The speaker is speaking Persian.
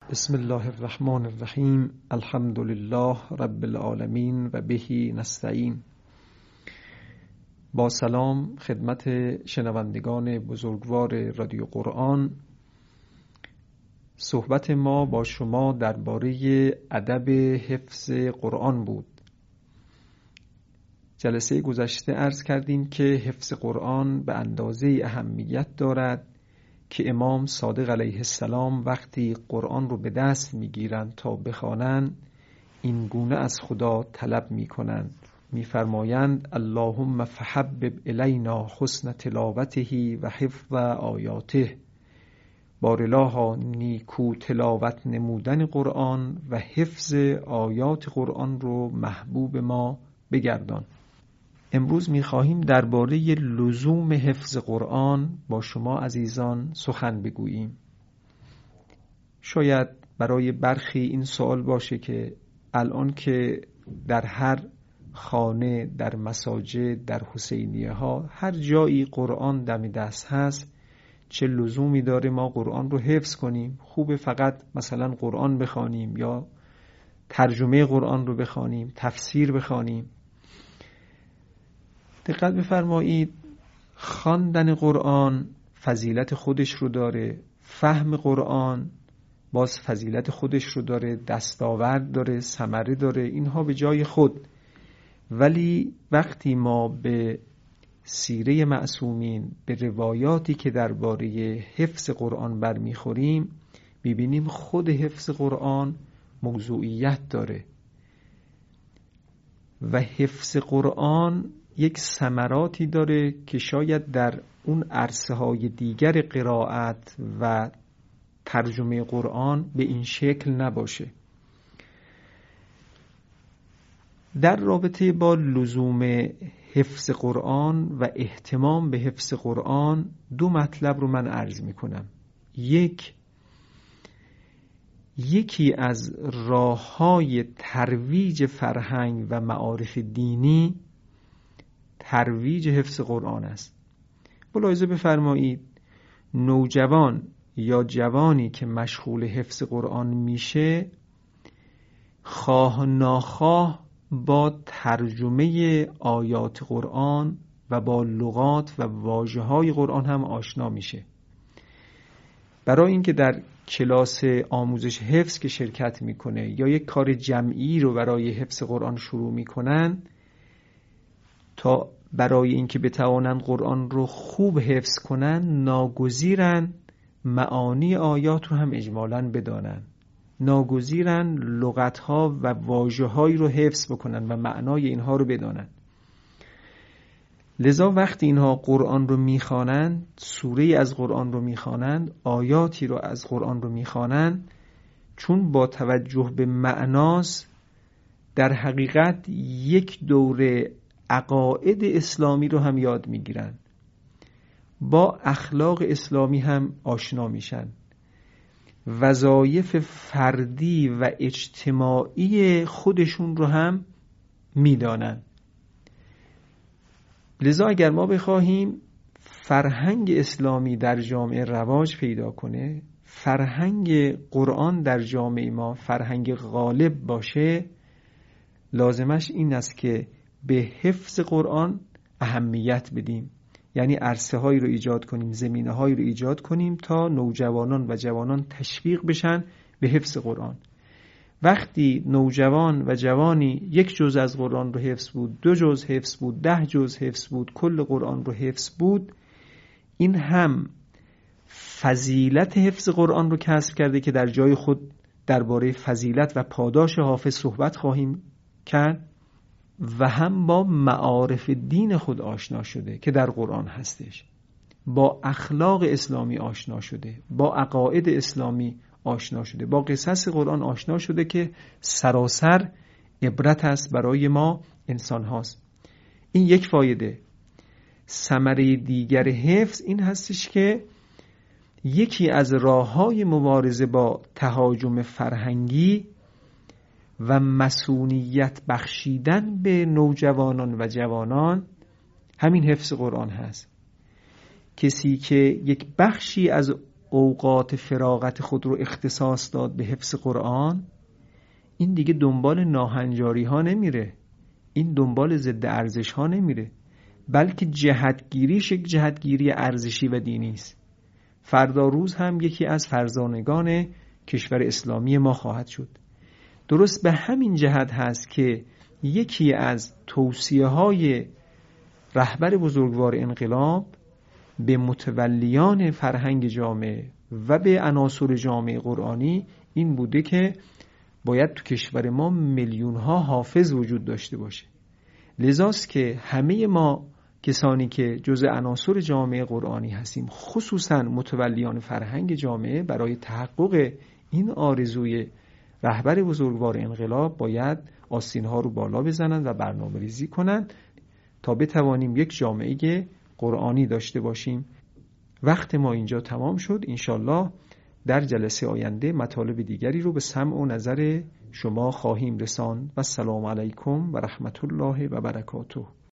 بسم الله الرحمن الرحیم. الحمد لله رب العالمین و بهی نستعین. با سلام خدمت شنوندگان بزرگوار رادیو قرآن. صحبت ما با شما درباره ادب حفظ قرآن بود. جلسه گذشته عرض کردیم که حفظ قرآن به اندازه اهمیت دارد که امام صادق علیه السلام وقتی قرآن رو به دست میگیرند تا بخوانند این گونه از خدا طلب میکنند، میفرمایند اللهم فحبب الینا حسن تلاوته و حفظ آیاته. بارالها نیکو تلاوت نمودن قرآن و حفظ آیات قرآن رو محبوب ما بگردان. امروز می‌خواهیم درباره لزوم حفظ قرآن با شما عزیزان سخن بگوییم. شاید برای برخی این سوال باشه که الان که در هر خانه، در مساجد، در حسینیه ها، هر جایی قرآن دم دست هست، چه لزومی داره ما قرآن رو حفظ کنیم؟ خوبه فقط مثلا قرآن بخوانیم یا ترجمه قرآن رو بخوانیم، تفسیر بخوانیم؟ دقت بفرمایید، خواندن قرآن فضیلت خودش رو داره، فهم قرآن باز فضیلت خودش رو داره، دستاورد داره، ثمره داره، اینها به جای خود. ولی وقتی ما به سیره معصومین، به روایاتی که درباره حفظ قرآن برمیخوریم، میبینیم خود حفظ قرآن موضوعیت داره و حفظ قرآن یک ثمراتی داره که شاید در اون عرصه های دیگر قرائت و ترجمه قرآن به این شکل نباشه. در رابطه با لزوم حفظ قرآن و اهتمام به حفظ قرآن دو مطلب رو من عرض می کنم. یکی از راه‌های ترویج فرهنگ و معارف دینی ترویج حفظ قرآن است. ملاحظه بفرمایید، نوجوان یا جوانی که مشغول حفظ قرآن میشه، خواه ناخواه با ترجمه آیات قرآن و با لغات و واژه‌های قرآن هم آشنا میشه. برای اینکه در کلاس آموزش حفظ که شرکت میکنه یا یک کار جمعی رو برای حفظ قرآن شروع میکنن، تا برای اینکه بتوانن قرآن رو خوب حفظ کنن ناگزیرن معانی آیات رو هم اجمالاً بدانن، ناگزیرن لغت‌ها و واژه‌هایی رو حفظ بکنن و معنای اینها رو بدانن. لذا وقتی اینها قرآن رو میخوانند، سوره از قرآن رو میخوانند، آیاتی رو از قرآن رو میخوانند، چون با توجه به معناست، در حقیقت یک دوره عقاید اسلامی رو هم یاد میگیرن، با اخلاق اسلامی هم آشنا میشن، وظایف فردی و اجتماعی خودشون رو هم میدانن. لذا اگر ما بخواهیم فرهنگ اسلامی در جامعه رواج پیدا کنه، فرهنگ قرآن در جامعه ما فرهنگ غالب باشه، لازمش این است که به حفظ قرآن اهمیت بدیم. یعنی عرصه هایی رو ایجاد کنیم، زمینه هایی رو ایجاد کنیم تا نوجوانان و جوانان تشویق بشن به حفظ قرآن. وقتی نوجوان و جوانی یک جز از قرآن رو حفظ بود، 2 جز حفظ بود، 10 جز حفظ بود، کل قرآن رو حفظ بود، این هم فضیلت حفظ قرآن رو کسب کرده که در جای خود درباره فضیلت و پاداش حافظ صحبت خواهیم کرد، و هم با معارف دین خود آشنا شده که در قرآن هستش، با اخلاق اسلامی آشنا شده، با عقاید اسلامی آشنا شده، با قصص قرآن آشنا شده که سراسر عبرت است برای ما انسان هاست. این یک فایده. ثمره دیگر حفظ این هستش که یکی از راه‌های مبارزه با تهاجم فرهنگی و مسئولیت بخشیدن به نوجوانان و جوانان همین حفظ قرآن هست. کسی که یک بخشی از اوقات فراغت خود رو اختصاص داد به حفظ قرآن، این دیگه دنبال ناهنجاری ها نمیره، این دنبال ضد ارزش ها نمیره، بلکه جهتگیریش یک جهتگیری ارزشی و دینی است. فردا روز هم یکی از فرزانگان کشور اسلامی ما خواهد شد. درست به همین جهت هست که یکی از توصیه های رهبر بزرگوار انقلاب به متولیان فرهنگ جامعه و به عناصر جامعه قرآنی این بوده که باید تو کشور ما میلیون ها حافظ وجود داشته باشه. لذاست که همه ما کسانی که جزء عناصر جامعه قرآنی هستیم، خصوصا متولیان فرهنگ جامعه، برای تحقق این آرزوی رهبر بزرگوار انقلاب باید آستین‌ها رو بالا بزنند و برنامه‌ریزی کنند تا بتوانیم یک جامعه قرآنی داشته باشیم. وقت ما اینجا تمام شد. انشالله در جلسه آینده مطالب دیگری رو به سمع و نظر شما خواهیم رساند. و السلام علیکم و رحمت الله و برکاته.